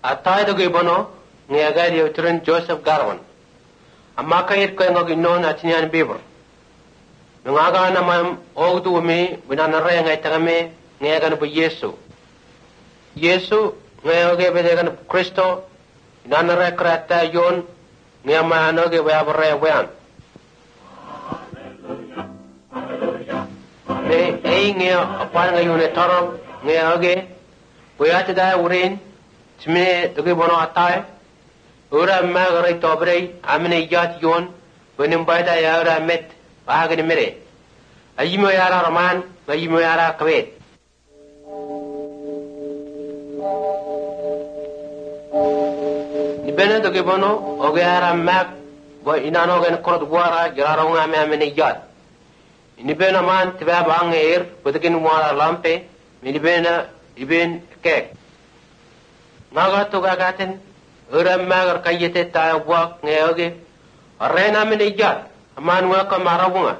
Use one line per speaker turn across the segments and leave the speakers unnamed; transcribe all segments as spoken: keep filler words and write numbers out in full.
Atay do gibono ngaga di utren Joseph Garwan. Amma kayit ko ngog inon atinian bibor. Ngaga na mam ogdu mi binanare ngai tagame ngaga no Yesu. Yesu ngaga be gan Kristo nanare krata yon ngama no ge wa bore wan. Me ei ngea apar ngayune taro ngea ge boyat da urin tme doge bono atay ura magare tobre amne yat yon benim bayda ya ura met bagani mere ayimo yara roman ayimo yara kwet ni benen doge bono oge yara mag bo inano gen korot gwara jararo ngame amne yat ini bena man tiba banger betekin muara lampe ini bena ibin kek maga to gagaten uram magar kayete ta wak ngeoge arena min ijat aman wa ka marabunga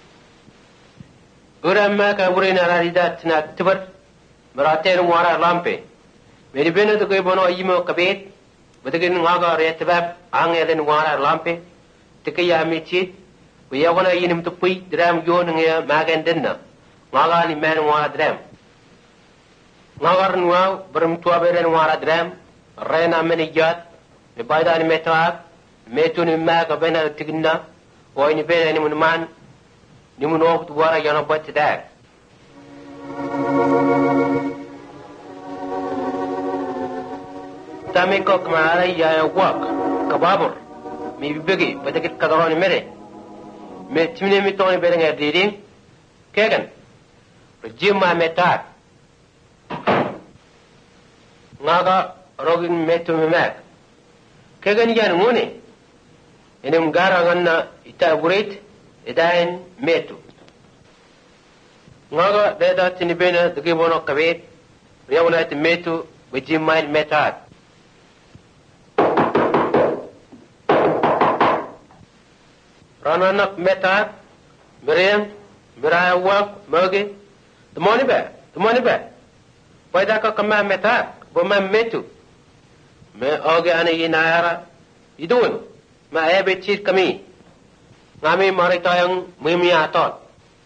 uram maga urina radidat na tibar maraten muara lampe ini bena to ke bono yimo kabet betekin maga re tiba angelen muara lampe tikaya michit we are going to yin to put dram yon and magan dinner. Magan man wa dram. Nagar nuau, brum to a bear and wa dram, rena many yat, the bida and metak, metun in mag of bena tigna, or in bed any man, Nimun off to water yana but that. Tamiko Mara ya walk, kababur, maybe biggie, but I get cut on a minute. Me timne mi toni beren er diding kegen rejima metak ngaga rogin metu memak kegen yan ngone enem gara ganna ita buret edain metu ngaga deda tini bena dege bono kabet yawna it metu rejima metak Rananak metak, Miriam, Miraya walk, Mogi, the money back, the money back. Why that come my metak, but my metu. Me oge ana yinara, you doing? My abbey cheat kami. Nami maritayang mimi atot.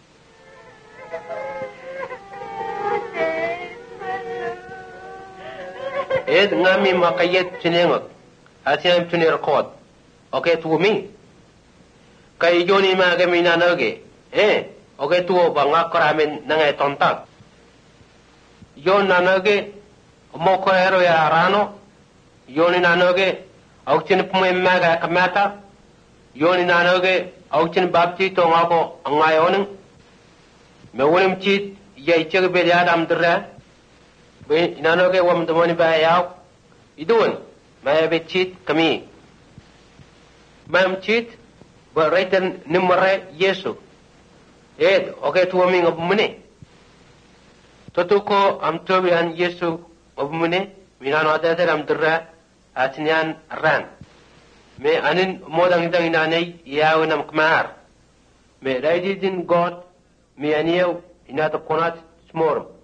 Ed ngami makayet chinengok, asiam chini record. Okay to me. Kay yoni ma kami nanoge, eh, okay tuo ba nga karamin nangay tontak. Yon nanoge, moko ero ya rano, yoni nanoge, auchin pume maga kamata, yoni nanoge, auchin bapti to ngako angayoning, me wulim chit, yay chig bedi adam dra, be nanoge wam dumoni ba yaw, idun, ma be chit kami. Mam chit, but right then nimare Yesu. Ed okay to me of money. Totuko am tobian Yesu of money, Minano that am dra atinian ran. Me anin modang danginane yawnam kmar. Me raidin God me anio inata konat smor.